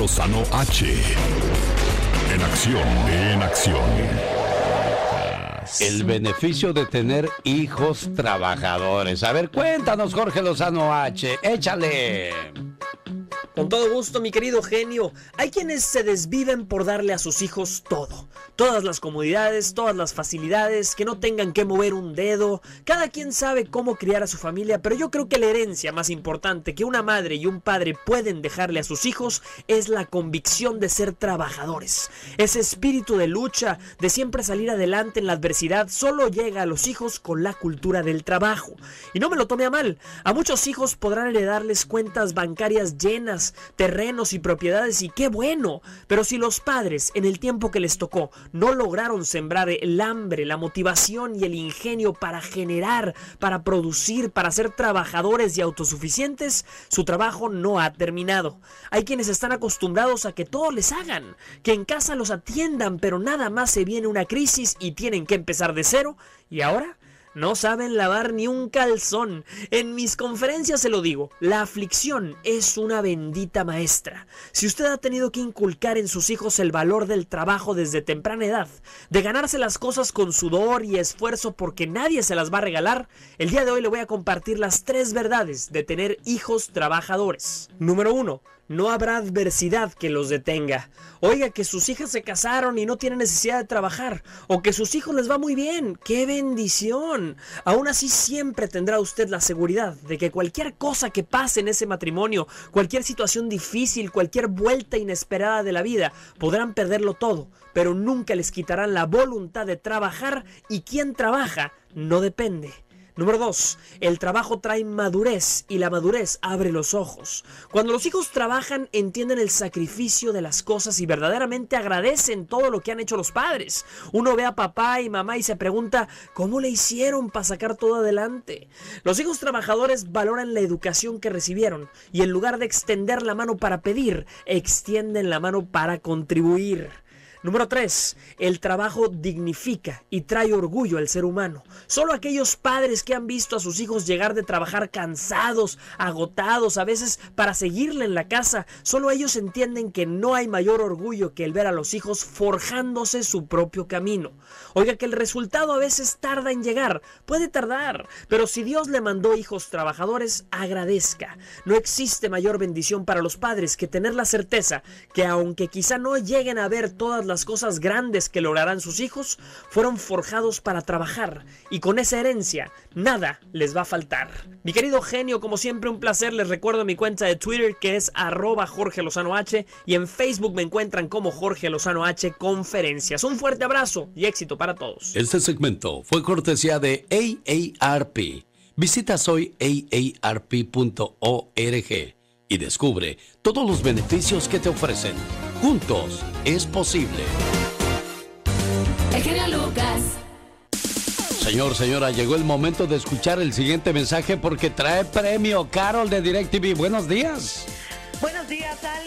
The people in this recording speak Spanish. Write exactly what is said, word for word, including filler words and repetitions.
Lozano H. En acción, en acción. El beneficio de tener hijos trabajadores. A ver, cuéntanos, Jorge Lozano H. Échale. Con todo gusto, mi querido genio. Hay quienes se desviven por darle a sus hijos todo. Todas las comodidades, todas las facilidades, que no tengan que mover un dedo. Cada quien sabe cómo criar a su familia, pero yo creo que la herencia más importante que una madre y un padre pueden dejarle a sus hijos es la convicción de ser trabajadores. Ese espíritu de lucha, de siempre salir adelante en la adversidad, solo llega a los hijos con la cultura del trabajo. Y no me lo tome a mal, a muchos hijos podrán heredarles cuentas bancarias llenas, terrenos y propiedades, y qué bueno, pero si los padres en el tiempo que les tocó no lograron sembrar el hambre, la motivación y el ingenio para generar, para producir, para ser trabajadores y autosuficientes, su trabajo no ha terminado. Hay quienes están acostumbrados a que todo les hagan, que en casa los atiendan, pero nada más se viene una crisis y tienen que empezar de cero, y ahora no saben lavar ni un calzón. En mis conferencias se lo digo, la aflicción es una bendita maestra. Si usted ha tenido que inculcar en sus hijos el valor del trabajo desde temprana edad, de ganarse las cosas con sudor y esfuerzo porque nadie se las va a regalar, el día de hoy le voy a compartir las tres verdades de tener hijos trabajadores. Número uno. No habrá adversidad que los detenga. Oiga, que sus hijas se casaron y no tienen necesidad de trabajar, o que sus hijos les va muy bien. ¡Qué bendición! Aún así siempre tendrá usted la seguridad de que cualquier cosa que pase en ese matrimonio, cualquier situación difícil, cualquier vuelta inesperada de la vida, podrán perderlo todo, pero nunca les quitarán la voluntad de trabajar, y quien trabaja no depende. Número dos. El trabajo trae madurez y la madurez abre los ojos. Cuando los hijos trabajan, entienden el sacrificio de las cosas y verdaderamente agradecen todo lo que han hecho los padres. Uno ve a papá y mamá y se pregunta, ¿cómo le hicieron para sacar todo adelante? Los hijos trabajadores valoran la educación que recibieron y en lugar de extender la mano para pedir, extienden la mano para contribuir. Número tres. El trabajo dignifica y trae orgullo al ser humano. Solo aquellos padres que han visto a sus hijos llegar de trabajar cansados, agotados, a veces para seguirle en la casa, solo ellos entienden que no hay mayor orgullo que el ver a los hijos forjándose su propio camino. Oiga, que el resultado a veces tarda en llegar, puede tardar, pero si Dios le mandó hijos trabajadores, agradezca. No existe mayor bendición para los padres que tener la certeza que aunque quizá no lleguen a ver todas las las cosas grandes que lograrán sus hijos, fueron forjados para trabajar, y con esa herencia nada les va a faltar. Mi querido genio, como siempre un placer. Les recuerdo mi cuenta de Twitter, que es arroba Jorge Lozano H, y en Facebook me encuentran como Jorge Lozano H Conferencias. Un fuerte abrazo y éxito para todos. Este segmento fue cortesía de A A R P. Visita soy A A R P punto org y descubre todos los beneficios que te ofrecen. Juntos es posible. El genio Lucas. Señor, señora, llegó el momento de escuchar el siguiente mensaje porque trae premio. Carol de DirecTV. Buenos días. Buenos días, Al.